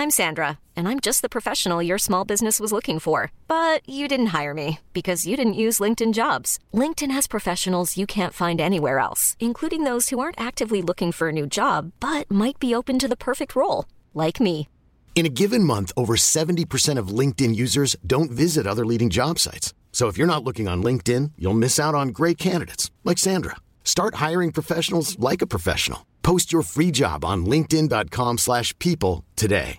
I'm Sandra, and I'm just the professional your small business was looking for. But you didn't hire me because you didn't use LinkedIn Jobs. LinkedIn has professionals you can't find anywhere else, including those who aren't actively looking for a new job, but might be open to the perfect role, like me. In a given month, over 70% of LinkedIn users don't visit other leading job sites. So if you're not looking on LinkedIn, you'll miss out on great candidates like Sandra. Start hiring professionals like a professional. Post your free job on linkedin.com/people today.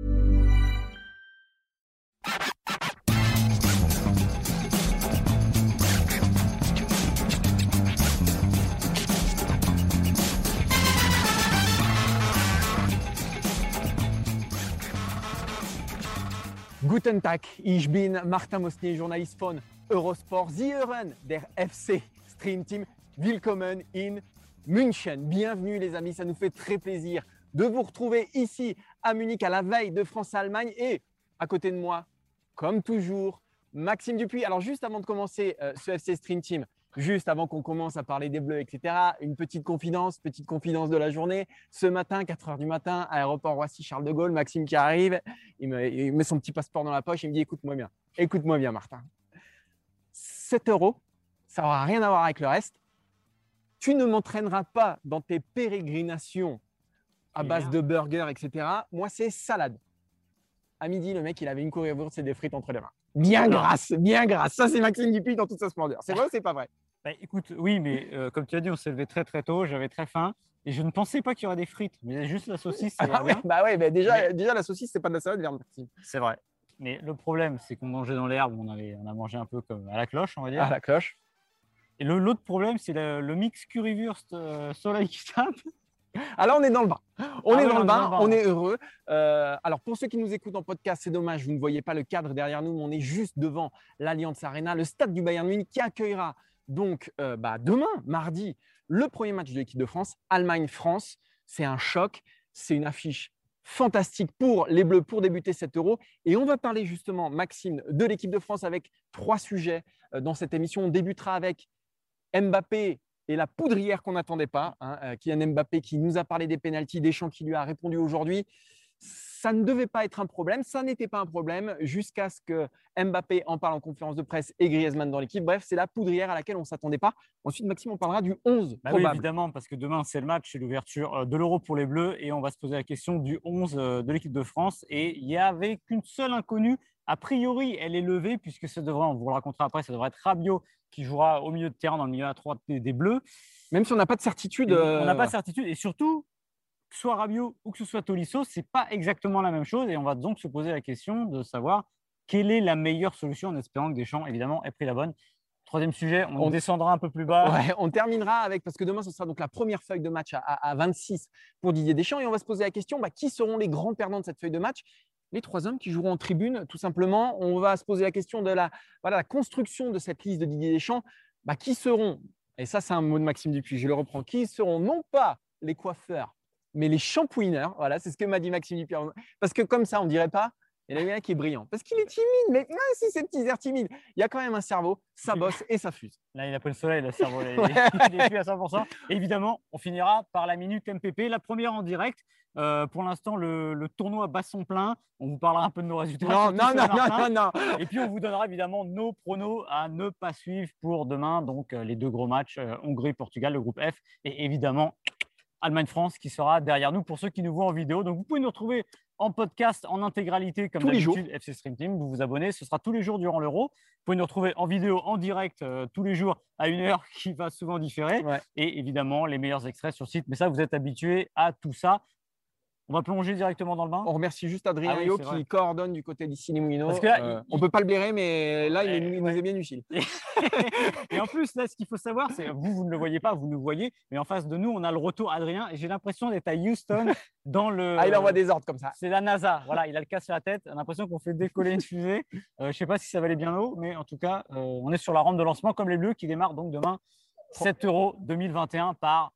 Guten Tag, ich bin Martin Mosnier, Journalist von Eurosport. Sie hören der FC Stream Team. Willkommen in München. Bienvenue les amis, ça nous fait très plaisir de vous retrouver ici à Munich à la veille de France-Allemagne. Et à côté de moi, comme toujours, Maxime Dupuis. Alors juste avant de commencer ce FC Stream Team, juste avant qu'on commence à parler des Bleus, etc., une petite confidence de la journée. Ce matin, 4h du matin, aéroport Roissy-Charles de Gaulle, Maxime qui arrive, il met son petit passeport dans la poche, il me dit écoute-moi bien Martin, 7 €, ça n'aura rien à voir avec le reste. Tu ne m'entraîneras pas dans tes pérégrinations à base de burgers, etc. Moi, c'est salade. À midi, le mec, il avait une currywurst et des frites entre les mains. Bien grasse. Ça, c'est Maxime Dupuis dans toute sa splendeur. C'est vrai ou c'est pas vrai? Bah, écoute, oui, mais comme tu as dit, on s'est levé très très tôt, j'avais très faim et je ne pensais pas qu'il y aurait des frites, mais juste la saucisse. Déjà, la saucisse, c'est pas de la salade verte, Maxime. C'est vrai. Mais le problème, c'est qu'on mangeait dans l'herbe, on a mangé un peu comme à la cloche, on va dire. À la cloche. Et l'autre problème, c'est le mix currywurst soleil qui tape. Alors, on est dans le bain. On est heureux. Alors, pour ceux qui nous écoutent en podcast, c'est dommage, vous ne voyez pas le cadre derrière nous, mais on est juste devant l'Allianz Arena, le stade du Bayern Munich qui accueillera donc demain, mardi, le premier match de l'équipe de France, Allemagne-France. C'est un choc, c'est une affiche fantastique pour les Bleus pour débuter cet Euro. Et on va parler justement, Maxime, de l'équipe de France avec 3 sujets dans cette émission. On débutera avec Mbappé et la poudrière qu'on n'attendait pas, Kylian Mbappé qui nous a parlé des pénaltys, Deschamps qui lui a répondu aujourd'hui. Ça ne devait pas être un problème, ça n'était pas un problème jusqu'à ce que Mbappé en parle en conférence de presse et Griezmann dans l'équipe. Bref, c'est la poudrière à laquelle on ne s'attendait pas. Ensuite, Maxime, on parlera du 11 probable. Oui, évidemment, parce que demain, c'est le match, c'est l'ouverture de l'Euro pour les Bleus et on va se poser la question du 11 de l'équipe de France. Et il n'y avait qu'une seule inconnue. A priori, elle est levée puisque ça devrait, on vous le racontera après, ça devrait être Rabiot qui jouera au milieu de terrain, dans le milieu à 3 des Bleus. Même si on n'a pas de certitude. On n'a pas de certitude et surtout, que ce soit Rabiot ou que ce soit Tolisso, ce n'est pas exactement la même chose. Et on va donc se poser la question de savoir quelle est la meilleure solution en espérant que Deschamps, évidemment, ait pris la bonne. Troisième sujet, on descendra un peu plus bas. Ouais, on terminera avec, parce que demain, ce sera donc la première feuille de match à 26 pour Didier Deschamps. Et on va se poser la question, qui seront les grands perdants de cette feuille de match? Les 3 hommes qui joueront en tribune, tout simplement. On va se poser la question de la construction de cette liste de Didier Deschamps. Qui seront, et ça c'est un mot de Maxime Dupuis, je le reprends, qui seront non pas les coiffeurs, mais les shampooineurs. Voilà, c'est ce que m'a dit Maxime Dupuis. Parce que comme ça, on ne dirait pas, il y en a un qui est brillant. Parce qu'il est timide, mais même si c'est petits airs timides, il y a quand même un cerveau, ça bosse et ça fuse. Là, il n'a pas le soleil, le cerveau, il est plus à 100%. Et évidemment, on finira par la minute MPP, la première en direct. Pour l'instant, le tournoi bat son plein. On vous parlera un peu de nos résultats. Non. Et puis, on vous donnera évidemment nos pronos à ne pas suivre pour demain. Donc, les 2 gros matchs, Hongrie-Portugal, le groupe F. Et évidemment, Allemagne-France qui sera derrière nous pour ceux qui nous voient en vidéo. Donc, vous pouvez nous retrouver en podcast en intégralité comme d'habitude, FC Stream Team. Vous vous abonnez, ce sera tous les jours durant l'Euro. Vous pouvez nous retrouver en vidéo, en direct, tous les jours à 1h qui va souvent différer. Ouais. Et évidemment, les meilleurs extraits sur le site. Mais ça, vous êtes habitués à tout ça. On va plonger directement dans le bain. On remercie juste Adrien Rio qui coordonne du côté d'ici les Moulineaux. On ne peut pas le blairer, mais là, il nous est bien utile. Et en plus, là, ce qu'il faut savoir, c'est vous ne le voyez pas, vous nous voyez, mais en face de nous, on a le retour Adrien. Et j'ai l'impression d'être à Houston dans le. Il envoie des ordres comme ça. C'est la NASA. Voilà, il a le casque sur la tête. On a l'impression qu'on fait décoller une fusée. Je ne sais pas si ça va aller bien haut, mais en tout cas, on est sur la rampe de lancement comme les Bleus qui démarrent donc demain 7 Euro 2021 par.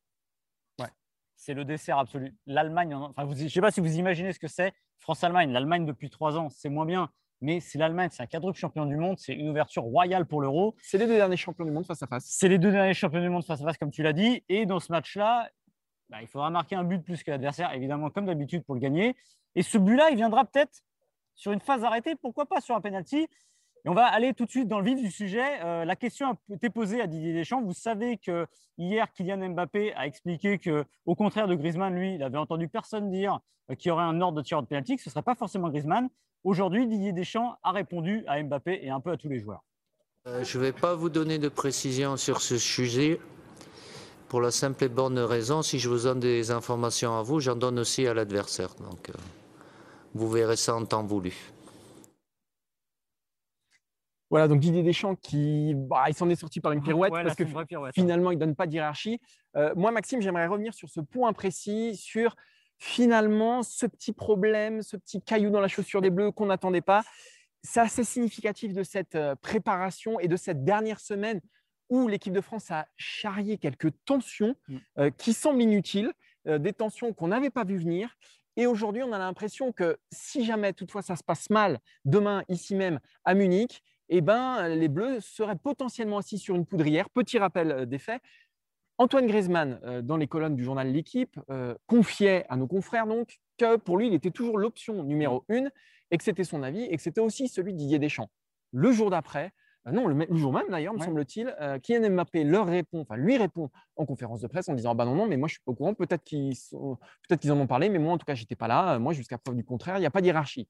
C'est le dessert absolu. L'Allemagne, je ne sais pas si vous imaginez ce que c'est. France-Allemagne, l'Allemagne depuis 3 ans, c'est moins bien. Mais c'est l'Allemagne, c'est un quadruple champion du monde. C'est une ouverture royale pour l'Euro. C'est les 2 derniers champions du monde face à face. C'est les 2 derniers champions du monde face à face, comme tu l'as dit. Et dans ce match-là, il faudra marquer un but plus que l'adversaire, évidemment, comme d'habitude, pour le gagner. Et ce but-là, il viendra peut-être sur une phase arrêtée, pourquoi pas sur un penalty. Et on va aller tout de suite dans le vif du sujet. La question a été posée à Didier Deschamps. Vous savez que hier, Kylian Mbappé a expliqué qu'au contraire de Griezmann, lui, il avait entendu personne dire qu'il y aurait un ordre de tir de penalty, que ce ne serait pas forcément Griezmann. Aujourd'hui, Didier Deschamps a répondu à Mbappé et un peu à tous les joueurs. Je ne vais pas vous donner de précision sur ce sujet pour la simple et bonne raison, si je vous donne des informations à vous, j'en donne aussi à l'adversaire. Donc, vous verrez ça en temps voulu. Voilà, donc Didier Deschamps il s'en est sorti par une pirouette parce que finalement, il ne donne pas d'hiérarchie. Moi, Maxime, j'aimerais revenir sur ce point précis, sur finalement ce petit problème, ce petit caillou dans la chaussure des Bleus qu'on n'attendait pas. C'est assez significatif de cette préparation et de cette dernière semaine où l'équipe de France a charrié quelques tensions qui semblent inutiles, des tensions qu'on n'avait pas vues venir. Et aujourd'hui, on a l'impression que si jamais toutefois ça se passe mal demain, ici même à Munich, eh ben, les Bleus seraient potentiellement assis sur une poudrière. Petit rappel des faits. Antoine Griezmann, dans les colonnes du journal L'Équipe, confiait à nos confrères donc, que pour lui, il était toujours l'option numéro 1 et que c'était son avis et que c'était aussi celui de Didier Deschamps. Le jour d'après, le jour même d'ailleurs, me semble-t-il, Kylian Mbappé lui répond en conférence de presse en disant non, mais moi je suis pas au courant, peut-être qu'ils en ont parlé, mais moi en tout cas, j'étais pas là. Moi, jusqu'à preuve du contraire, il n'y a pas de hiérarchie.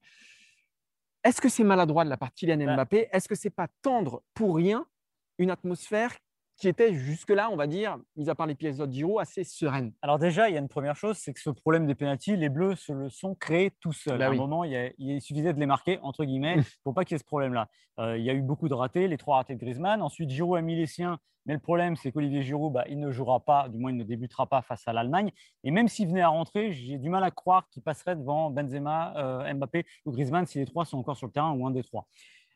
Est-ce que c'est maladroit de la part de Kylian Mbappé? Est-ce que c'est pas tendre pour rien une atmosphère qui était jusque-là, on va dire, mis à part l'épisode Giroud, assez sereine? Alors déjà, il y a une première chose, c'est que ce problème des pénaltys, les Bleus se le sont créés tout seuls. À un moment, il suffisait de les marquer, entre guillemets, pour pas qu'il y ait ce problème-là. Il y a eu beaucoup de ratés, les 3 ratés de Griezmann. Ensuite, Giroud a mis les siens, mais le problème, c'est qu'Olivier Giroud, il ne jouera pas, du moins il ne débutera pas face à l'Allemagne. Et même s'il venait à rentrer, j'ai du mal à croire qu'il passerait devant Benzema, Mbappé ou Griezmann si les 3 sont encore sur le terrain ou un des 3.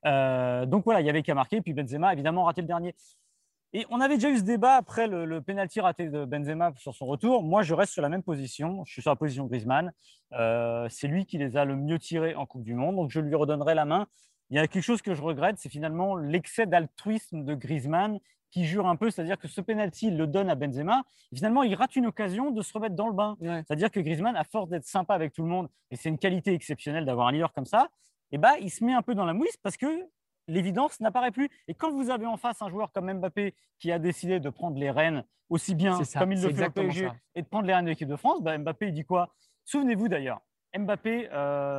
Donc voilà, il y avait qu'à marquer. Puis Benzema, évidemment, raté le dernier. Et on avait déjà eu ce débat après le penalty raté de Benzema sur son retour. Moi, je reste sur la même position. Je suis sur la position Griezmann. C'est lui qui les a le mieux tirés en Coupe du Monde. Donc, je lui redonnerai la main. Il y a quelque chose que je regrette, c'est finalement l'excès d'altruisme de Griezmann qui jure un peu, c'est-à-dire que ce penalty, il le donne à Benzema. Et finalement, il rate une occasion de se remettre dans le bain. Ouais. C'est-à-dire que Griezmann, à force d'être sympa avec tout le monde, et c'est une qualité exceptionnelle d'avoir un leader comme ça, il se met un peu dans la mouise parce que l'évidence n'apparaît plus. Et quand vous avez en face un joueur comme Mbappé qui a décidé de prendre les rênes aussi bien comme il le fait au PSG et de prendre les rênes de l'équipe de France, Mbappé, il dit quoi? Souvenez-vous d'ailleurs, Mbappé,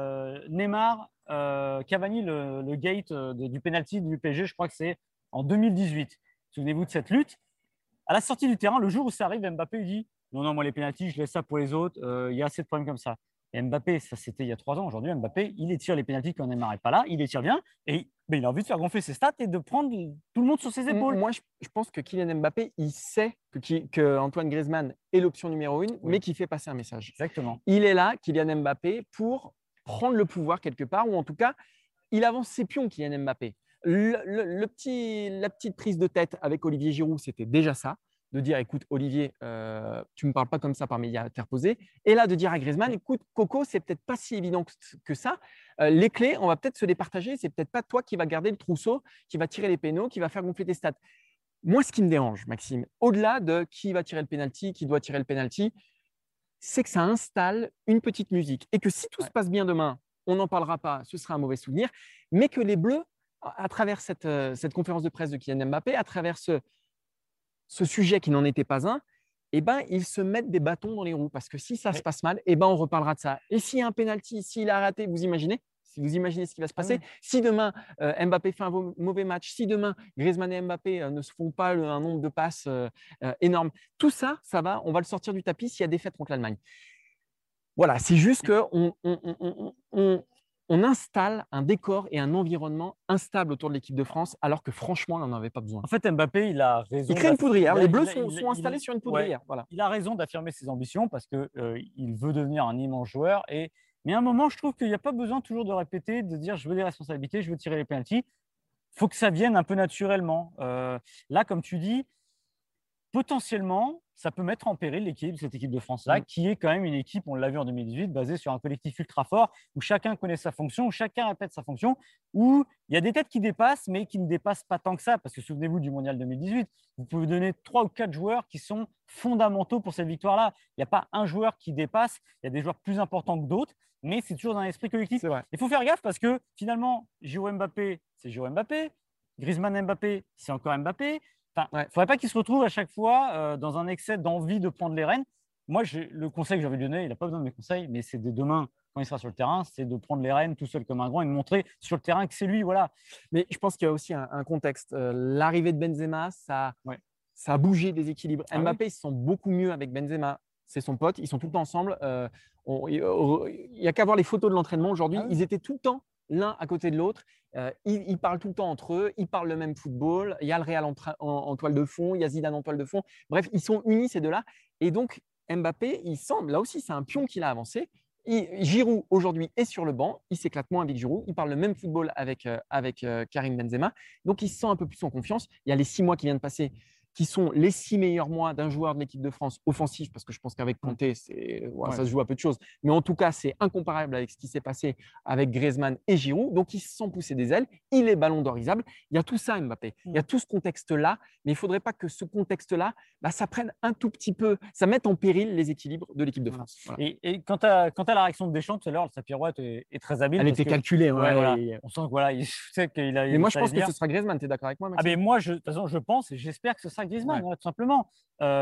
Neymar, Cavani, le gate du penalty du PSG, je crois que c'est en 2018. Souvenez-vous de cette lutte. À la sortie du terrain, le jour où ça arrive, Mbappé il dit non, moi les penaltys, je laisse ça pour les autres, il y a assez de problèmes comme ça. Et Mbappé, ça c'était il y a 3 ans. Aujourd'hui, Mbappé, il tire les pénaltys quand Neymar n'est pas là, il les tire bien et il a envie de faire gonfler ses stats et de prendre tout le monde sur ses épaules. Moi, je pense que Kylian Mbappé, il sait que Antoine Griezmann est l'option numéro 1, mais qu'il fait passer un message. Exactement. Il est là, Kylian Mbappé, pour prendre le pouvoir quelque part, ou en tout cas, il avance ses pions, Kylian Mbappé. La petite prise de tête avec Olivier Giroud, c'était déjà ça. De dire, écoute, Olivier, tu ne me parles pas comme ça par médias interposés. Et là, de dire à Griezmann, écoute, Coco, c'est peut-être pas si évident que ça. Les clés, on va peut-être se les partager. C'est peut-être pas toi qui va garder le trousseau, qui va tirer les pénaux, qui va faire gonfler tes stats. Moi, ce qui me dérange, Maxime, au-delà de qui va tirer le penalty, qui doit tirer le penalty, c'est que ça installe une petite musique. Et que si tout se passe bien demain, on n'en parlera pas, ce sera un mauvais souvenir. Mais que les Bleus, à travers cette conférence de presse de Kylian Mbappé, à travers ce sujet qui n'en était pas un, ils se mettent des bâtons dans les roues parce que si ça se passe mal, on reparlera de ça. Et s'il y a un penalty, s'il a raté, vous imaginez ce qui va se passer. Si demain Mbappé fait un mauvais match, si demain Griezmann et Mbappé ne se font pas un nombre de passes énorme, tout ça, on va le sortir du tapis s'il y a défaite contre l'Allemagne. Voilà, c'est juste qu'on installe un décor et un environnement instable autour de l'équipe de France, alors que franchement, on n'en avait pas besoin. En fait, Mbappé, il a raison. Il crée une poudrière. Les Bleus sont installés sur une poudrière. Ouais, voilà. Il a raison d'affirmer ses ambitions parce qu'il veut devenir un immense joueur. Mais à un moment, je trouve qu'il n'y a pas besoin toujours de répéter, de dire je veux des responsabilités, je veux tirer les pénaltys. Il faut que ça vienne un peu naturellement. Là, comme tu dis, potentiellement, ça peut mettre en péril cette équipe de France-là, qui est quand même une équipe, on l'a vu en 2018, basée sur un collectif ultra fort, où chacun connaît sa fonction, où chacun répète sa fonction, où il y a des têtes qui dépassent, mais qui ne dépassent pas tant que ça, parce que souvenez-vous du Mondial 2018, vous pouvez donner 3 ou 4 joueurs qui sont fondamentaux pour cette victoire-là. Il n'y a pas un joueur qui dépasse, il y a des joueurs plus importants que d'autres, mais c'est toujours dans l'esprit collectif. C'est vrai. Il faut faire gaffe parce que finalement, Giroud Mbappé, c'est Giroud Mbappé. Griezmann Mbappé, c'est encore Mbappé. Enfin, il ne faudrait pas qu'il se retrouve à chaque fois dans un excès d'envie de prendre les rênes. Moi, le conseil que j'ai envie de donner, il n'a pas besoin de mes conseils, mais c'est dès demain, quand il sera sur le terrain, c'est de prendre les rênes tout seul comme un grand et de montrer sur le terrain que c'est lui. Voilà. Mais je pense qu'il y a aussi un contexte. L'arrivée de Benzema, ça a bougé des équilibres. Mbappé, il se sent beaucoup mieux avec Benzema. C'est son pote, ils sont tout le temps ensemble. Il n'y a qu'à voir les photos de l'entraînement aujourd'hui. Ils étaient tout le temps l'un à côté de l'autre. Ils parlent tout le temps entre eux. Ils parlent le même football. Il y a le Real en toile de fond. Il y a Zidane en toile de fond. Bref, ils sont unis ces deux-là. Et donc, Mbappé, il semble, là aussi, c'est un pion qu'il a avancé. Giroud, aujourd'hui, est sur le banc. Il s'éclate moins avec Giroud. Il parle le même football avec Karim Benzema. Donc, il se sent un peu plus en confiance. Il y a les 6 mois qui viennent de passer qui sont les 6 meilleurs mois d'un joueur de l'équipe de France offensif, parce que je pense qu'avec Kanté, ça se joue à peu de choses. Mais en tout cas, c'est incomparable avec ce qui s'est passé avec Griezmann et Giroud. Donc, ils se sont poussés des ailes. Il est ballon-d'orisable. Il y a tout ça, Mbappé. Il y a tout ce contexte-là. Mais il ne faudrait pas que ce contexte-là, ça prenne un tout petit peu, ça mette en péril les équilibres de l'équipe de France. Voilà. Et quant à la réaction de Deschamps tout à l'heure, sa pirouette est très habile. Elle était calculée. Voilà. On sent que il sait qu'il a. Mais moi, je pense que ce sera Griezmann. Tu es d'accord avec moi, Maxime? Mais moi, de toute façon, je pense et j'espère que ce sera Griezmann, tout simplement.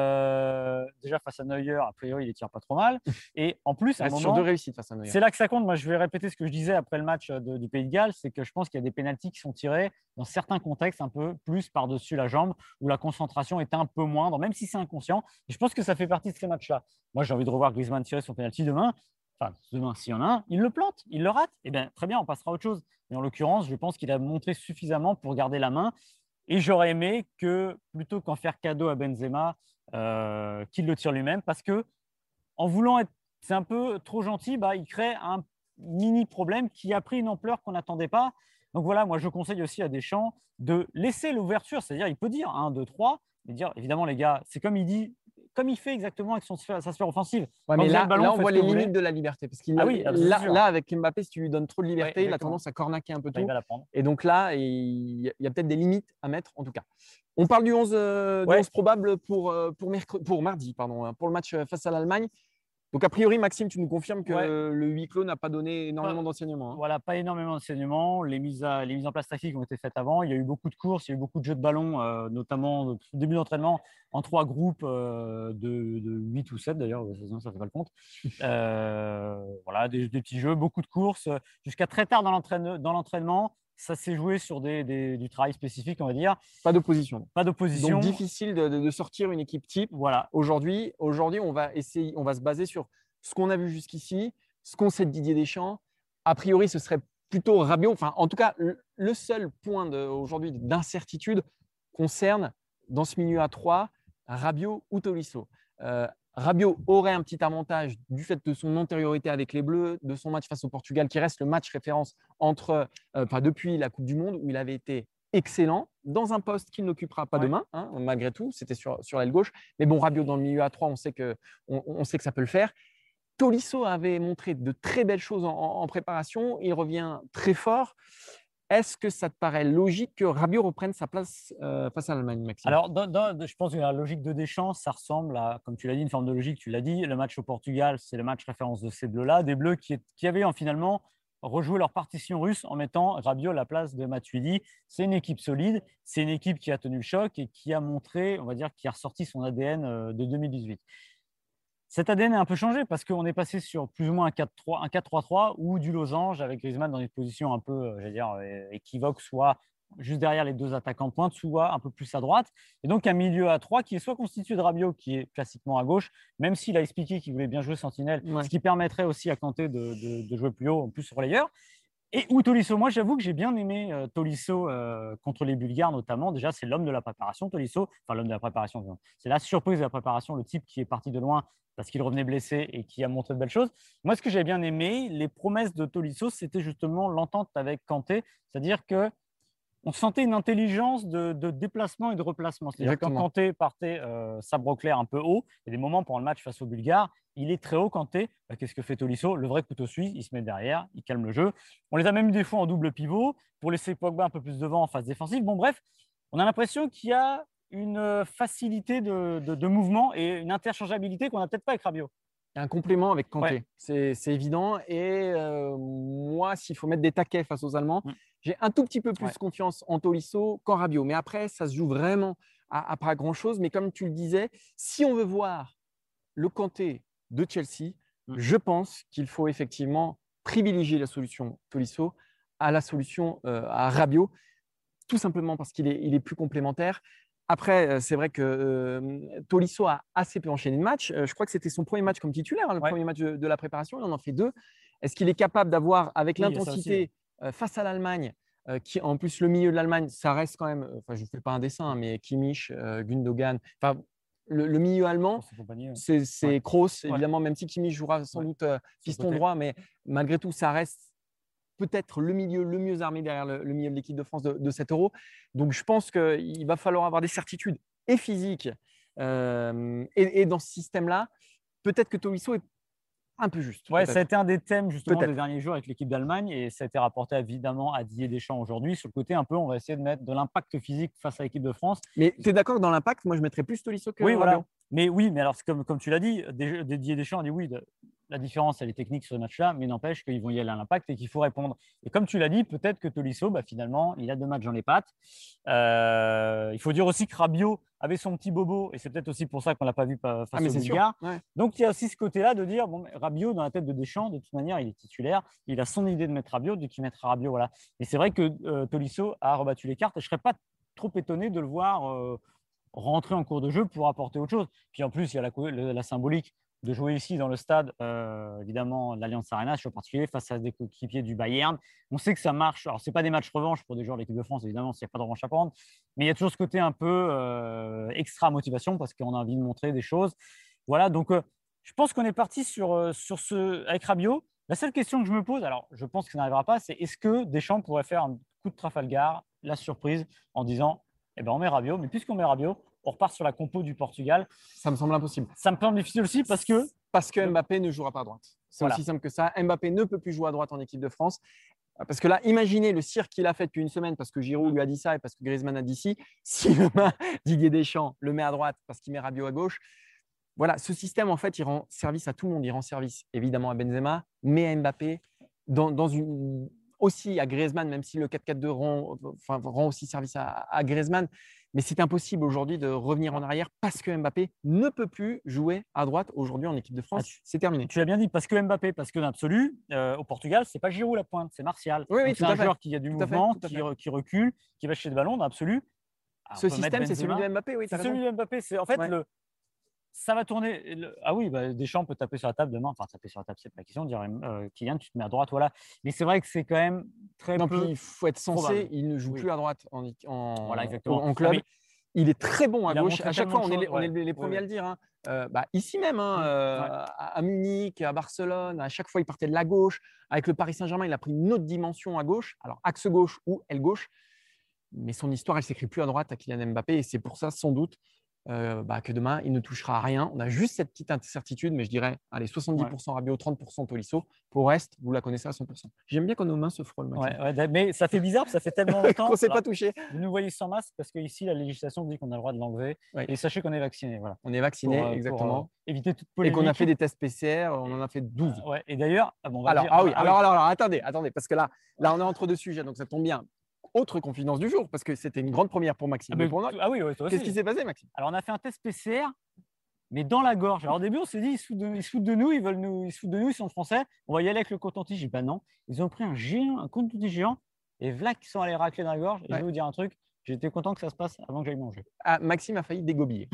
Déjà, face à Neuer, a priori, il ne tire pas trop mal. Et en plus, sur 2 réussites face à Neuer. C'est là que ça compte. Moi, je vais répéter ce que je disais après le match du Pays de Galles, c'est que je pense qu'il y a des pénaltys qui sont tirés dans certains contextes un peu plus par-dessus la jambe, où la concentration est un peu moindre, même si c'est inconscient. Et je pense que ça fait partie de ces matchs-là. Moi, j'ai envie de revoir Griezmann tirer son pénalty demain. Enfin, demain, s'il y en a un, il le plante, il le rate. Eh bien, très bien, on passera à autre chose. Mais en l'occurrence, je pense qu'il a montré suffisamment pour garder la main. Et j'aurais aimé que, plutôt qu'en faire cadeau à Benzema, qu'il le tire lui-même, parce que en voulant être, c'est un peu trop gentil, il crée un mini problème qui a pris une ampleur qu'on n'attendait pas. Donc voilà, moi je conseille aussi à Deschamps de laisser l'ouverture, c'est-à-dire il peut dire 1, 2, 3, mais dire évidemment les gars, c'est comme il dit, comme il fait exactement avec sa sphère offensive. Mais là, on voit les limites de la liberté. Parce là, avec Mbappé, si tu lui donnes trop de liberté, il a tendance à cornaquer un peu tout. Et donc là, il y a peut-être des limites à mettre, en tout cas. On parle du 11 probable pour mardi, pour le match face à l'Allemagne. Donc, a priori, Maxime, tu nous confirmes que le huis clos n'a pas donné énormément d'enseignements. Voilà, pas énormément d'enseignements. Les mises en place tactiques ont été faites avant. Il y a eu beaucoup de courses, il y a eu beaucoup de jeux de ballon, notamment au début d'entraînement, en 3 groupes de 8 ou 7 d'ailleurs, sinon ça ne fait pas le compte. Voilà, des petits jeux, beaucoup de courses, jusqu'à très tard dans l'entraînement. Ça s'est joué sur du travail spécifique, on va dire. Pas d'opposition. Pas d'opposition. Donc, difficile de sortir une équipe type. Voilà. Aujourd'hui, on va se baser sur ce qu'on a vu jusqu'ici, ce qu'on sait de Didier Deschamps. A priori, ce serait plutôt Rabiot. Enfin, en tout cas, le seul point aujourd'hui d'incertitude concerne, dans ce milieu à 3, Rabiot ou Tolisso. Rabiot aurait un petit avantage du fait de son antériorité avec les Bleus, de son match face au Portugal, qui reste le match référence depuis la Coupe du Monde, où il avait été excellent, dans un poste qu'il n'occupera pas demain, malgré tout, c'était sur l'aile gauche. Mais bon, Rabiot dans le milieu à 3, on sait que ça peut le faire. Tolisso avait montré de très belles choses en préparation, il revient très fort. Est-ce que ça te paraît logique que Rabiot reprenne sa place face à l'Allemagne, Maxime? Alors, je pense que la logique de Deschamps, ça ressemble à, comme tu l'as dit, une forme de logique, tu l'as dit. Le match au Portugal, c'est le match référence de ces Bleus-là, des Bleus qui avaient finalement rejoué leur partition russe en mettant Rabiot à la place de Matuidi. C'est une équipe solide, c'est une équipe qui a tenu le choc et qui a montré, on va dire, qui a ressorti son ADN de 2018. Cet ADN est un peu changé parce qu'on est passé sur plus ou moins un 4-3-3 ou du losange avec Griezmann dans une position un peu, équivoque, soit juste derrière les 2 attaquants de pointe, soit un peu plus à droite. Et donc, un milieu à 3 qui est soit constitué de Rabiot, qui est classiquement à gauche, même s'il a expliqué qu'il voulait bien jouer sentinelle, ce qui permettrait aussi à Kanté de jouer plus haut, en plus relayeur. Ou Tolisso. Moi, j'avoue que j'ai bien aimé Tolisso contre les Bulgares, notamment. Déjà, c'est l'homme de la préparation, Tolisso. Enfin, l'homme de la préparation, c'est la surprise de la préparation, le type qui est parti de loin parce qu'il revenait blessé et qui a montré de belles choses. Moi, ce que j'ai bien aimé, les promesses de Tolisso, c'était justement l'entente avec Kanté. C'est-à-dire qu'on sentait une intelligence de déplacement et de replacement. C'est-à-dire que quand Kanté partait sabre au clair un peu haut, il y a des moments pendant le match face aux Bulgares, il est très haut, Kanté. Qu'est-ce que fait Tolisso? Le vrai couteau suisse, il se met derrière, il calme le jeu. On les a même eu des fois en double pivot pour laisser Pogba un peu plus devant en phase défensive. Bon, bref, on a l'impression qu'il y a une facilité de mouvement et une interchangeabilité qu'on n'a peut-être pas avec Rabiot. y a un complément avec Kanté, Ouais. c'est évident. Et moi, s'il faut mettre des taquets face aux Allemands, j'ai un tout petit peu plus Ouais. confiance en Tolisso qu'en Rabiot. Mais après, ça se joue vraiment à pas grand-chose. Mais comme tu le disais, si on veut voir le Kanté de Chelsea, je pense qu'il faut effectivement privilégier la solution Tolisso à la solution à Rabiot, tout simplement parce qu'il est plus complémentaire. Après, c'est vrai que Tolisso a assez peu enchaîné de matchs. Je crois que c'était son premier match comme titulaire, le premier match de la préparation. Il en fait 2. Est-ce qu'il est capable d'avoir, avec Oui, il y a ça aussi, l'intensité face à l'Allemagne, qui en plus le milieu de l'Allemagne, ça reste quand même, enfin je ne fais pas un dessin, mais Kimmich, Gundogan, enfin le milieu allemand, Pour ses compagnies, ouais. c'est Kroos, Ouais. évidemment, même si Kimmich jouera sans doute piston côté. droit, mais malgré tout, ça reste peut-être le milieu le mieux armé derrière le milieu de l'équipe de France de cet Euro. Donc, je pense qu'il va falloir avoir des certitudes et physiques. Et dans ce système-là, peut-être que Tolisso est un peu juste. Ouais, peut-être. ça a été un des thèmes justement Peut-être. des derniers jours avec l'équipe d'Allemagne et ça a été rapporté évidemment à Didier Deschamps aujourd'hui. Sur le côté, un peu, on va essayer de mettre de l'impact physique face à l'équipe de France. Mais tu es d'accord que dans l'impact, moi, je mettrais plus Tolisso que Oui, voilà. Rabiot. Mais oui, mais alors, c'est comme tu l'as dit, Didier Deschamps a dit oui, la différence, elle est technique sur ce match-là, mais n'empêche qu'ils vont y aller à l'impact et qu'il faut répondre. Et comme tu l'as dit, peut-être que Tolisso, finalement, il a 2 matchs dans les pattes. Il faut dire aussi que Rabiot avait son petit bobo, et c'est peut-être aussi pour ça qu'on ne l'a pas vu face mais aux c'est sûr. Bulgares. Ouais. Donc, il y a aussi ce côté-là de dire, bon, Rabiot, dans la tête de Deschamps, de toute manière, il est titulaire, il a son idée de mettre Rabiot, donc il mettra Rabiot. Voilà. Et c'est vrai que Tolisso a rebattu les cartes, et je ne serais pas trop étonné de le voir rentrer en cours de jeu pour apporter autre chose. Puis en plus, il y a la symbolique de jouer ici dans le stade, évidemment, l'Allianz Arena, en particulier face à des coéquipiers du Bayern. On sait que ça marche. Alors, ce n'est pas des matchs revanche pour des joueurs de l'équipe de France, évidemment, s'il n'y a pas de revanche à prendre. Mais il y a toujours ce côté un peu extra motivation parce qu'on a envie de montrer des choses. Voilà, donc je pense qu'on est parti sur ce avec Rabiot. La seule question que je me pose, alors je pense que ça n'arrivera pas, c'est est-ce que Deschamps pourrait faire un coup de Trafalgar, la surprise, en disant on met Rabiot, mais puisqu'on met Rabiot, on repart sur la compo du Portugal. Ça me semble impossible. Ça me semble difficile aussi parce que Mbappé ne jouera pas à droite. C'est Voilà. aussi simple que ça. Mbappé ne peut plus jouer à droite en équipe de France. Parce que là, imaginez le cirque qu'il a fait depuis une semaine parce que Giroud lui a dit ça et parce que Griezmann a dit ci. Si demain, Didier Deschamps le met à droite parce qu'il met Rabiot à gauche, voilà, ce système, en fait, il rend service à tout le monde. Il rend service évidemment à Benzema, mais à Mbappé, aussi à Griezmann, même si le 4-4-2 rend aussi service à Griezmann. Mais c'est impossible aujourd'hui de revenir en arrière parce que Mbappé ne peut plus jouer à droite aujourd'hui en équipe de France. C'est terminé. Tu l'as bien dit, parce que Mbappé, parce que l'absolu, au Portugal, ce n'est pas Giroud la pointe, c'est Martial. Oui, c'est un joueur qui a du mouvement, qui recule, qui va chercher le ballon. Dans l'absolu, ce système, c'est celui de Mbappé. Oui, c'est celui de Mbappé. En fait, ça va tourner. Ah oui, Deschamps peut taper sur la table demain. Enfin, taper sur la table, c'est pas la question. Dire Kylian, tu te mets à droite, voilà. Mais c'est vrai que c'est quand même très peu. Puis il faut être sensé. Probable. Il ne joue plus à droite voilà, exactement. en club. Il est très bon à gauche. À chaque fois, on est les premiers à le dire. Ici même, à Munich, à Barcelone, à chaque fois, il partait de la gauche. Avec le Paris Saint-Germain, il a pris une autre dimension à gauche. Alors, axe gauche ou aile gauche. Mais son histoire, elle ne s'écrit plus à droite à Kylian Mbappé. Et c'est pour ça, sans doute, que demain, il ne touchera à rien. On a juste cette petite incertitude, mais je dirais, allez, 70% Rabiot, 30% Tolisso. Pour le reste, vous la connaissez à 100%. J'aime bien quand nos mains se frôlent. Mais ça fait bizarre, ça fait tellement longtemps qu'on ne s'est pas touché. Vous nous voyez sans masque parce qu'ici, la législation dit qu'on a le droit de l'enlever. Et sachez qu'on est vacciné. Voilà. On est vacciné, exactement. Pour éviter toute polémique. Et qu'on a fait des tests PCR, on en a fait 12. Et d'ailleurs, alors, attendez, parce que là, on est entre deux sujets, donc ça tombe bien. Autre confidence du jour, parce que c'était une grande première pour Maxime. Qu'est-ce qui s'est passé, Maxime? Alors, on a fait un test PCR, mais dans la gorge. Alors, au début, on s'est dit, ils se foutent de nous, ils sont français, on va y aller avec le coton-tige. J'ai dit, non, ils ont pris un coton-tige géant, et voilà qu'ils sont allés racler dans la gorge. Et je vais vous dire un truc, j'étais content que ça se passe avant que j'aille manger. Maxime a failli dégobiller.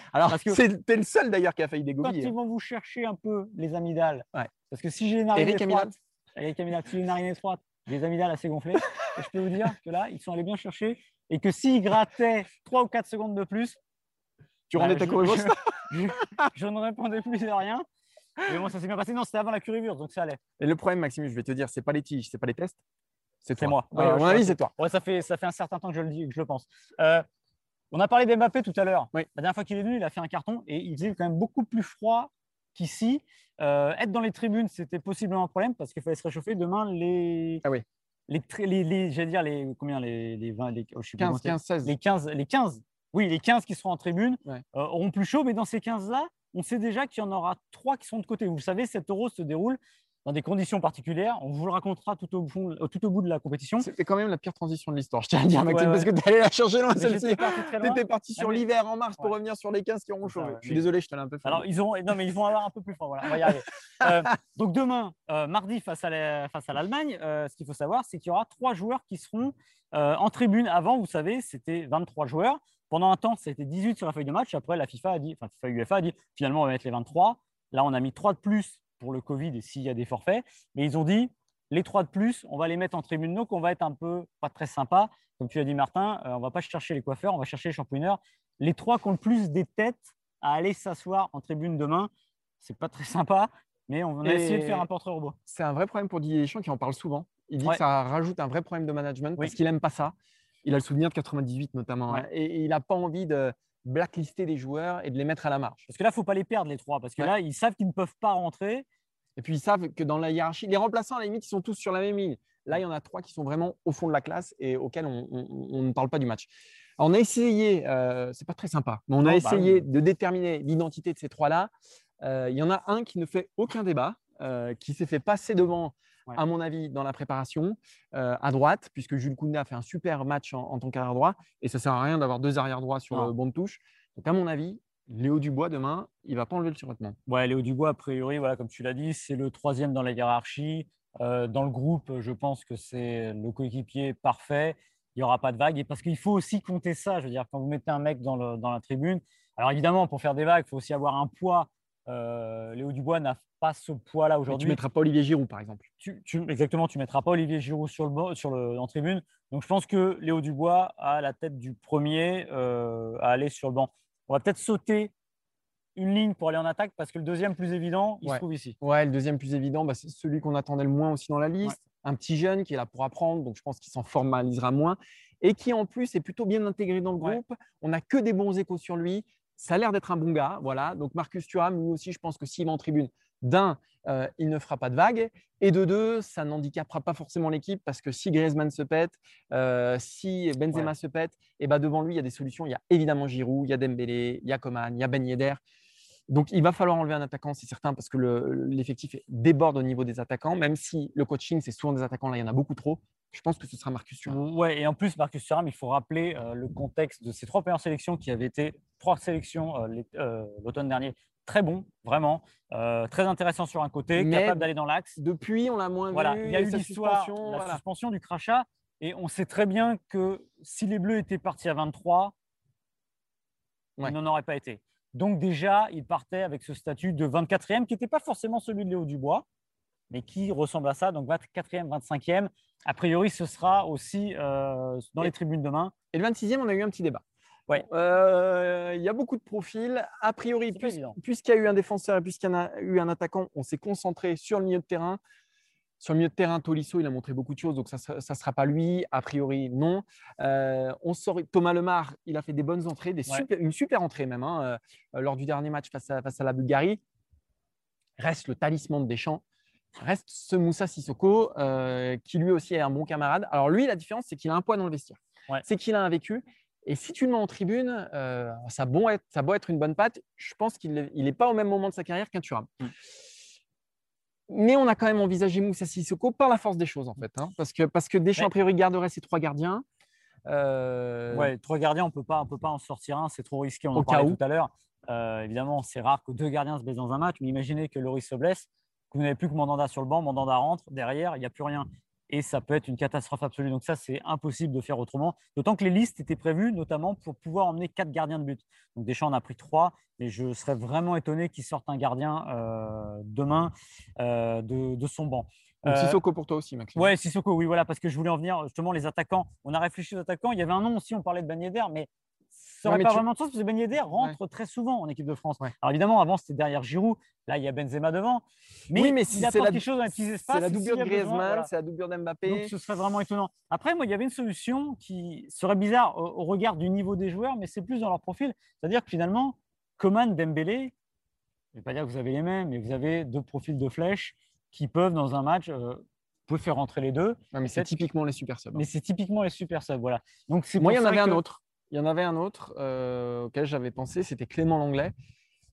T'es le seul d'ailleurs qui a failli dégobiller. Quand ils vont vous chercher un peu les amygdales, parce que si j'ai les narines étroites, Eric Amidal, si j'ai les narines étroites, des amygdales assez gonflées, et je peux vous dire que là, ils sont allés bien chercher et que s'ils grattaient 3 ou 4 secondes de plus, tu rendais ta currywurst. Je ne répondais plus de rien. Mais bon, ça s'est bien passé. Non, c'était avant la currywurst, donc ça allait. Et le problème, Maxime, je vais te dire, c'est pas les tiges, c'est pas les tests. C'est moi. À mon avis, c'est toi. Ouais, ça fait un certain temps que je le dis, que je le pense. On a parlé d'Mbappé tout à l'heure. Oui. La dernière fois qu'il est venu, il a fait un carton et il faisait quand même beaucoup plus froid qu'ici. Être dans les tribunes, c'était possiblement un problème parce qu'il fallait se réchauffer. Demain, j'allais dire combien les 20, je sais 15, 16. Les 15 qui seront en tribune auront plus chaud, mais dans ces 15-là, on sait déjà qu'il y en aura 3 qui sont de côté. Vous le savez, cet Euro se déroule dans des conditions particulières. On vous le racontera tout au bout de la compétition. C'était quand même la pire transition de l'histoire, je tiens à dire, Maxime, parce que tu allais la chercher loin, celle-ci. Tu étais parti sur l'hiver en mars pour revenir sur les 15 qui auront chauffé. Je suis désolé, je te l'ai un peu fait. Alors, ils vont avoir un peu plus fort. Voilà, on va y arriver. Donc, demain, mardi, face à l'Allemagne, ce qu'il faut savoir, c'est qu'il y aura 3 joueurs qui seront en tribune. Avant, vous savez, c'était 23 joueurs. Pendant un temps, c'était 18 sur la feuille de match. Après, la FIFA et UEFA a dit finalement, on va mettre les 23. Là, on a mis 3 de plus pour le Covid et s'il y a des forfaits. Mais ils ont dit, les 3 de plus, on va les mettre en tribune. Donc, on va être un peu pas très sympa. Comme tu l'as dit, Martin, on ne va pas chercher les coiffeurs, on va chercher les championneurs. Les 3 qui ont le plus des têtes à aller s'asseoir en tribune demain, c'est pas très sympa, mais on a essayé de faire un portrait robot. C'est un vrai problème pour Didier Deschamps qui en parle souvent. Il dit que ça rajoute un vrai problème de management parce qu'il n'aime pas ça. Il a le souvenir de 98 notamment. Et il n'a pas envie de blacklister des joueurs et de les mettre à la marge. Parce que là, il ne faut pas les perdre, les 3, parce que là, ils savent qu'ils ne peuvent pas rentrer. Et puis, ils savent que dans la hiérarchie, les remplaçants, à la limite, ils sont tous sur la même ligne. Là, il y en a 3 qui sont vraiment au fond de la classe et auxquels on ne parle pas du match. Alors, on a essayé, c'est pas très sympa, mais on a essayé de déterminer l'identité de ces 3-là. Il y en a un qui ne fait aucun débat, qui s'est fait passer devant, à mon avis, dans la préparation, à droite, puisque Jules Koundé a fait un super match en tant qu'arrière droit. Et ça ne sert à rien d'avoir 2 arrières droits sur le banc de touche. Donc, à mon avis, Léo Dubois, demain, il ne va pas enlever le survêtement. Ouais, Léo Dubois, a priori, voilà, comme tu l'as dit, c'est le 3e dans la hiérarchie. Dans le groupe, je pense que c'est le coéquipier parfait. Il n'y aura pas de vague. Et parce qu'il faut aussi compter ça. Je veux dire, quand vous mettez un mec dans la tribune, alors évidemment, pour faire des vagues, il faut aussi avoir un poids. Léo Dubois n'a pas ce poids-là aujourd'hui. Tu ne mettras pas Olivier Giroud, par exemple. Exactement, tu ne mettras pas Olivier Giroud en tribune. Donc, je pense que Léo Dubois a la tête du premier à aller sur le banc. On va peut-être sauter une ligne pour aller en attaque parce que le deuxième plus évident, il se trouve ici. Ouais, le deuxième plus évident, c'est celui qu'on attendait le moins aussi dans la liste. Un petit jeune qui est là pour apprendre, donc je pense qu'il s'en formalisera moins et qui en plus est plutôt bien intégré dans le groupe. On n'a que des bons échos sur lui. Ça a l'air d'être un bon gars. Voilà. Donc Marcus Thuram, lui aussi, je pense que s'il va en tribune, d'un, il ne fera pas de vague. Et de 2, ça n'handicapera pas forcément l'équipe parce que si Griezmann se pète, si Benzema se pète, et devant lui, il y a des solutions. Il y a évidemment Giroud, il y a Dembélé, il y a Coman, il y a Ben Yedder. Donc, il va falloir enlever un attaquant, c'est certain, parce que l'effectif déborde au niveau des attaquants. Même si le coaching, c'est souvent des attaquants, là, il y en a beaucoup trop. Je pense que ce sera Marcus Thuram. Ouais, et en plus, Marcus Thuram, il faut rappeler le contexte de ces 3 premières sélections qui avaient été 3 sélections l'automne dernier. Très bon, vraiment. Très intéressant sur un côté, capable d'aller dans l'axe. Depuis, on l'a moins vu. Il y a eu l'histoire, la suspension du crachat. Et on sait très bien que si les Bleus étaient partis à 23, ils n'en auraient pas été. Donc déjà, il partait avec ce statut de 24e qui n'était pas forcément celui de Léo Dubois, mais qui ressemble à ça. Donc 24e, 25e. A priori, ce sera aussi dans les tribunes demain. Et le 26e, on a eu un petit débat. Il y a beaucoup de profils. A priori, puisqu'il y a eu un défenseur et puisqu'il y a eu un attaquant, on s'est concentré sur le milieu de terrain. Sur le milieu de terrain, Tolisso, il a montré beaucoup de choses, donc ça ne sera pas lui. A priori, non. Thomas Lemar, il a fait des bonnes entrées, une super entrée même, lors du dernier match face à la Bulgarie. Reste le talisman de Deschamps. Reste ce Moussa Sissoko, qui lui aussi est un bon camarade. Alors lui, la différence, c'est qu'il a un poids dans le vestiaire. C'est qu'il a un vécu. Et si tu le mets en tribune, ça a beau être une bonne patte, je pense qu'il n'est pas au même moment de sa carrière qu'un Thuram. Mais on a quand même envisagé Moussa Sissoko par la force des choses, en fait. Parce que Deschamps, a priori, garderait ses 3 gardiens. 3 gardiens, on ne peut pas en sortir un. C'est trop risqué, on en parlait tout à l'heure. Évidemment, c'est rare que 2 gardiens se blessent dans un match. Mais imaginez que Lloris se blesse, que vous n'avez plus que Mandanda sur le banc, Mandanda rentre. Derrière, il n'y a plus rien. Et ça peut être une catastrophe absolue. Donc ça, c'est impossible de faire autrement. D'autant que les listes étaient prévues notamment pour pouvoir emmener 4 gardiens de but. Donc Deschamps en a pris 3, mais je serais vraiment étonné qu'il sorte un gardien demain de son banc. Donc Sissoko pour toi aussi, Maxime. Oui, Sissoko, oui, voilà, parce que je voulais en venir justement les attaquants. On a réfléchi aux attaquants. Il y avait un nom aussi, on parlait de Ben Yedder, mais ça n'aurait pas vraiment de sens parce que Ben Yedder rentre très souvent en équipe de France. Alors évidemment, avant, c'était derrière Giroud. Là, il y a Benzema devant. Mais il apporte quelque chose dans les petits espaces. C'est la doublure de Griezmann, c'est la doublure d'Mbappé. Donc, ce serait vraiment étonnant. Après, moi, il y avait une solution qui serait bizarre au regard du niveau des joueurs, mais c'est plus dans leur profil. C'est-à-dire que finalement, Coman, Dembélé, je ne vais pas dire que vous avez les mêmes, mais vous avez 2 profils de flèche qui peuvent, dans un match, vous pouvez faire rentrer les 2. Non, mais c'est typiquement les super subs. Mais c'est typiquement les super subs, voilà. Donc, moi, il y en avait un autre. Il y en avait un autre auquel j'avais pensé, c'était Clément Lenglet.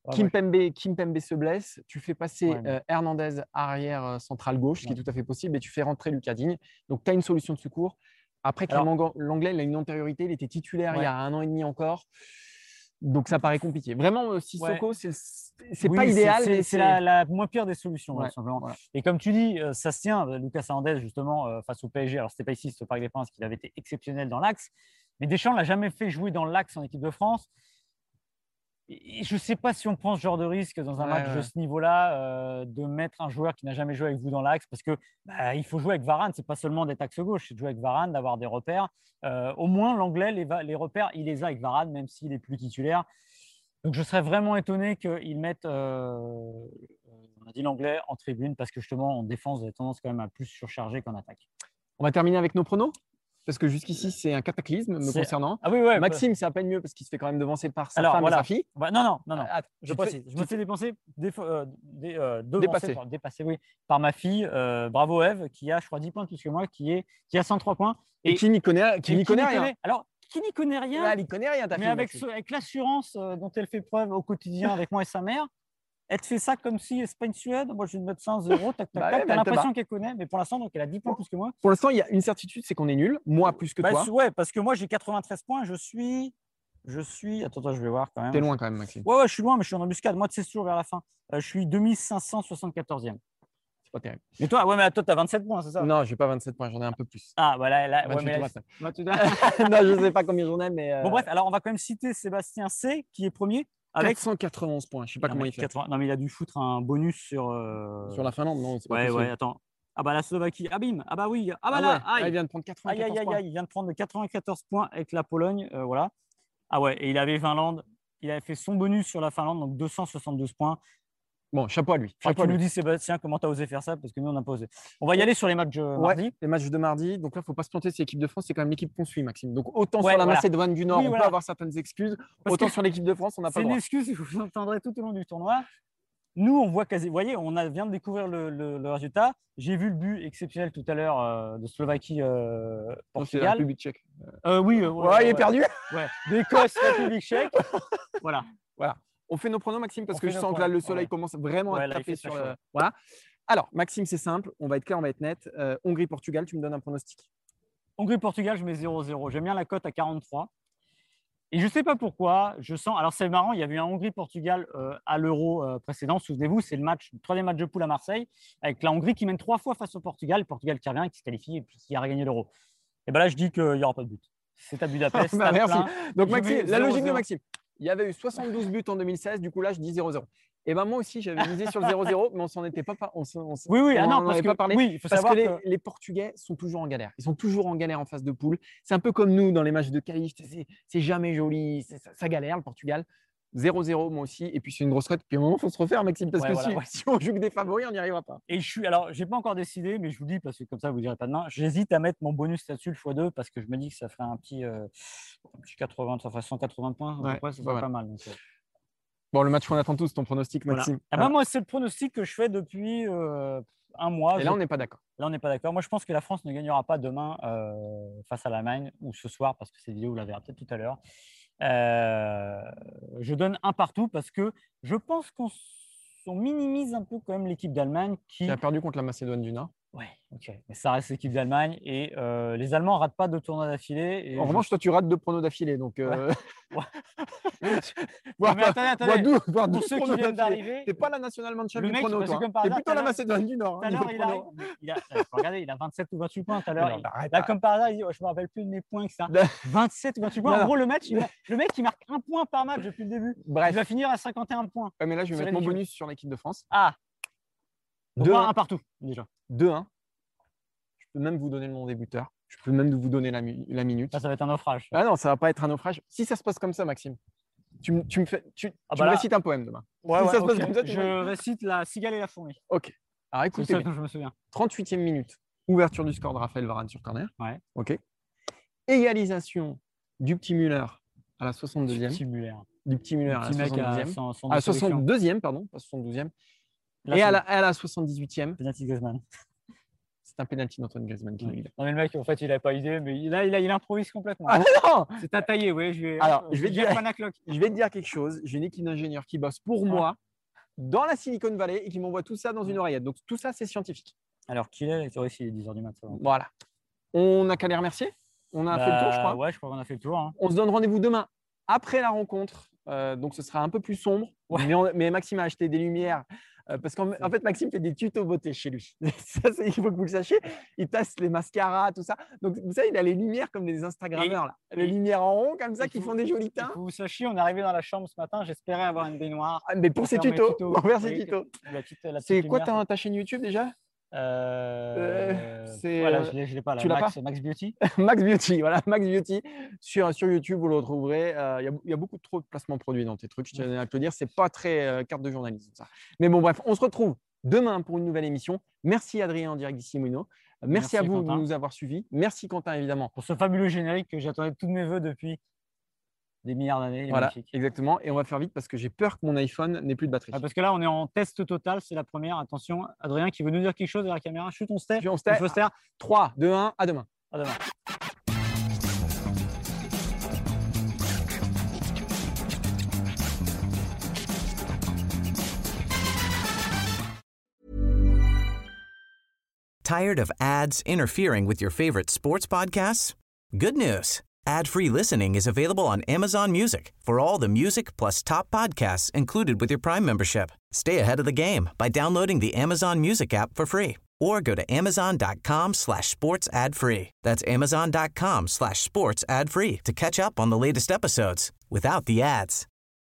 Kimpembe se blesse, tu fais passer Ouais. Hernandez arrière central gauche, ce qui est tout à fait possible, et tu fais rentrer Lucas Digne. Donc, tu as une solution de secours. Après, Clément Langlais, il a une antériorité, il était titulaire il y a 1 an et demi encore. Donc, ça paraît compliqué. Vraiment, Sissoko, c'est pas idéal. Mais c'est la moins pire des solutions, Ouais, simplement. voilà. Et comme tu dis, ça se tient. Lucas Hernandez, justement, face au PSG. Alors, c'était pas ici, c'était au Parc des Princes, qu'il avait été exceptionnel dans l'axe. Mais Deschamps ne l'a jamais fait jouer dans l'axe en équipe de France. Et je ne sais pas si on prend ce genre de risque dans un match de ce niveau-là, de mettre un joueur qui n'a jamais joué avec vous dans l'axe, parce que il faut jouer avec Varane. C'est pas seulement d'être axe gauche, c'est de jouer avec Varane, d'avoir des repères. Au moins, l'anglais, les repères, il les a avec Varane, même s'il est plus titulaire. Donc, je serais vraiment étonné qu'ils mettent, on a dit l'anglais, en tribune, parce que justement, en défense, vous avez tendance quand même à plus surcharger qu'en attaque. On va terminer avec nos pronos, parce que jusqu'ici, c'est un cataclysme me concernant. Ah oui, ouais. Maxime, c'est à peine mieux parce qu'il se fait quand même devancer par sa femme et sa fille. Non. Je me fais dépasser par ma fille. Bravo Eve, qui a, je crois, 10 points de plus que moi, qui a 103 points. Et qui n'y connaît rien. Alors, qui n'y connaît rien. Elle n'y connaît rien, ta fille. Mais avec l'assurance dont elle fait preuve au quotidien avec moi et sa mère, elle te fait ça comme si c'est pas une Suède. Moi, je vais te mettre ça en 0. Tac. T'as l'impression qu'elle connaît, mais pour l'instant, donc elle a 10 points plus que moi. Pour l'instant, il y a une certitude, c'est qu'on est nul. Moi, plus que toi. Ouais, parce que moi, j'ai 93 points. Je suis. Attends, je vais voir quand même. T'es loin quand même, Maxime. Ouais, je suis loin, mais je suis en embuscade. Moi, c'est toujours vers la fin. Je suis 2574e. C'est pas terrible. Mais toi, toi, tu as 27 points, c'est ça? Non, j'ai pas 27 points, j'en ai un peu plus. Ah, voilà. Non, je sais pas combien j'en ai, mais. Bon, bref, alors on va quand même citer Sébastien C, qui est premier. Avec 491 points, je sais pas comment il fait. Non, mais il a dû foutre un bonus sur la Finlande, non? Ouais, attends. Ah bah la Slovaquie, bim, ah bah oui, il vient de prendre 94 points. Il vient de prendre 94 points avec la Pologne, voilà. Ah ouais, et il avait Finlande, il avait fait son bonus sur la Finlande, donc 272 points. Bon, chapeau à lui. Tu nous dis, Sébastien, comment tu as osé faire ça? Parce que nous, on n'a pas osé. On va y aller sur les matchs de mardi. Les matchs de mardi. Donc là, il ne faut pas se planter, c'est l'équipe de France, c'est quand même l'équipe qu'on suit, Maxime. Donc autant sur la Macédoine du Nord, on peut avoir certaines excuses. Autant sur l'équipe de France, on n'a pas le droit. C'est une excuse que vous entendrez tout au long du tournoi. Nous, on voit quasi. Vous voyez, vient de découvrir le résultat. J'ai vu le but exceptionnel tout à l'heure de Slovaquie-Portugal. C'est la République tchèque. Oui. Il est perdu. Ouais. D'Écosse, République tchèque. Voilà. On fait nos pronos, Maxime, parce que je sens que là, le soleil commence vraiment à taper sur. Voilà. Alors, Maxime, c'est simple. On va être clair, on va être net. Hongrie-Portugal, tu me donnes un pronostic? Hongrie-Portugal, je mets 0-0. J'aime bien la cote à 43. Et je ne sais pas pourquoi. Je sens. Alors, c'est marrant. Il y avait un Hongrie-Portugal à l'Euro précédent. Souvenez-vous, c'est le troisième match de poule à Marseille, avec la Hongrie qui mène 3 fois face au Portugal. Le Portugal qui revient, qui se qualifie et puis qui a regagné l'Euro. Et bien là, je dis qu'il n'y aura pas de but. C'est à Budapest. Merci. Donc, Maxime, la logique de Maxime. Il y avait eu 72 buts en 2016, du coup là je dis 0-0. Et ben moi aussi j'avais misé sur le 0-0, mais on s'en était pas parce que les Portugais sont toujours en galère. Ils sont toujours en galère en phase de poule. C'est un peu comme nous dans les matchs de qualif, c'est jamais joli, ça galère le Portugal. 0-0 moi aussi, et puis c'est une grosse cote. Puis à un moment il faut se refaire, Maxime, parce que si on joue que des favoris, on n'y arrivera pas. Et j'ai pas encore décidé, mais je vous dis parce que comme ça vous direz pas demain. J'hésite à mettre mon bonus là-dessus le x2 parce que je me dis que ça ferait un petit 80, ça ferait 180 points. Ça serait pas mal. Donc, bon, le match qu'on attend tous, ton pronostic, Maxime. Moi c'est le pronostic que je fais depuis un mois. Et là on n'est pas d'accord. Moi je pense que la France ne gagnera pas demain face à l'Allemagne ou ce soir parce que cette vidéo vous la verrez peut-être tout à l'heure. Je donne un partout parce que je pense qu'on minimise un peu quand même l'équipe d'Allemagne qui a perdu contre la Macédoine du Nord. Ouais, ok, mais ça reste l'équipe d'Allemagne et les Allemands ratent pas de tournois d'affilée. En revanche, toi tu rates 2 pronos d'affilée, donc. Attendez. Pour ceux qui viennent d'arriver, t'es pas la national man du prono, toi. T'es plutôt la Macédoine du Nord. Tout à l'heure, regardez, il a 27 ou 28 points tout à l'heure. Là, comme par hasard, il dit, je me rappelle plus de mes points, etc. 27 ou 28 points. En gros, le mec, il marque 1 point par match depuis le début. Bref. Il va finir à 51 points. Ouais, mais là, je vais mettre mon bonus sur l'équipe de France. 2-1 partout déjà. 2-1. Je peux même vous donner le nom des buteurs. Je peux même vous donner la minute. Ça va être un naufrage. Ah non, ça va pas être un naufrage. Si ça se passe comme ça, Maxime, tu me récites un poème demain. Ça se passe comme ça, je récite La Cigale et la Fourmi. Ok. Alors écoutez, c'est ça dont je me souviens. 38e minute, ouverture du score de Raphaël Varane sur corner. Ouais. Ok. Égalisation du petit Müller à la 62e. Du petit Müller à la 72e. À la 62e, pardon, pas 72e. Et à la 78e. Penalty Griezmann. C'est un penalty d'Antoine Griezmann qui nous guide. Non, mais le mec, en fait, il n'avait pas idée, mais il improvise complètement. Ah non. C'est à tailler, oui. Je vais te dire quelque chose. J'ai une équipe d'ingénieurs qui bosse pour moi dans la Silicon Valley et qui m'envoie tout ça dans une oreillette. Donc tout ça, c'est scientifique. Alors qu'il est, il est 10h du matin. Voilà. On n'a qu'à les remercier. On a fait le tour, je crois. Ouais, je crois qu'on a fait le tour. On se donne rendez-vous demain après la rencontre. Donc ce sera un peu plus sombre. Ouais. Mais Maxime a acheté des lumières. Parce qu'en fait, Maxime fait des tutos beauté chez lui. Ça, il faut que vous le sachiez. Il teste les mascaras, tout ça. Donc, vous savez, il a les lumières comme des Instagrammeurs. Là. Les lumières en rond, comme ça, qui font des jolis teints. Pour que vous sachiez, on est arrivé dans la chambre ce matin. J'espérais avoir une baignoire. Mais pour ces tutos. Pour faire ces tutos. C'est quoi ta chaîne YouTube déjà? Voilà, je l'ai pas là. Tu l'as pas? Max Beauty. Max Beauty, voilà, Max Beauty. Sur YouTube, vous le retrouverez. Il y a beaucoup trop de placements produits dans tes trucs. Je tiens à te le dire, c'est pas très carte de journalisme, ça. Mais bon, bref, on se retrouve demain pour une nouvelle émission. Merci Adrien en direct d'ici Mouino. Merci à vous Quentin de nous avoir suivis. Merci Quentin, évidemment. Pour ce fabuleux générique que j'attendais de tous mes voeux depuis des milliards d'années. Voilà, exactement. Et on va faire vite parce que j'ai peur que mon iPhone n'ait plus de batterie. Parce que là, on est en test total. C'est la première. Attention, Adrien qui veut nous dire quelque chose à la caméra. Chut, on se tait. 3, 2, 1, à demain. À demain. Tired of ads interfering with your favorite sports podcasts? Good news. Ad-free listening is available on Amazon Music for all the music plus top podcasts included with your Prime membership. Stay ahead of the game by downloading the Amazon Music app for free or go to amazon.com/sports ad free. That's amazon.com/sports ad free to catch up on the latest episodes without the ads.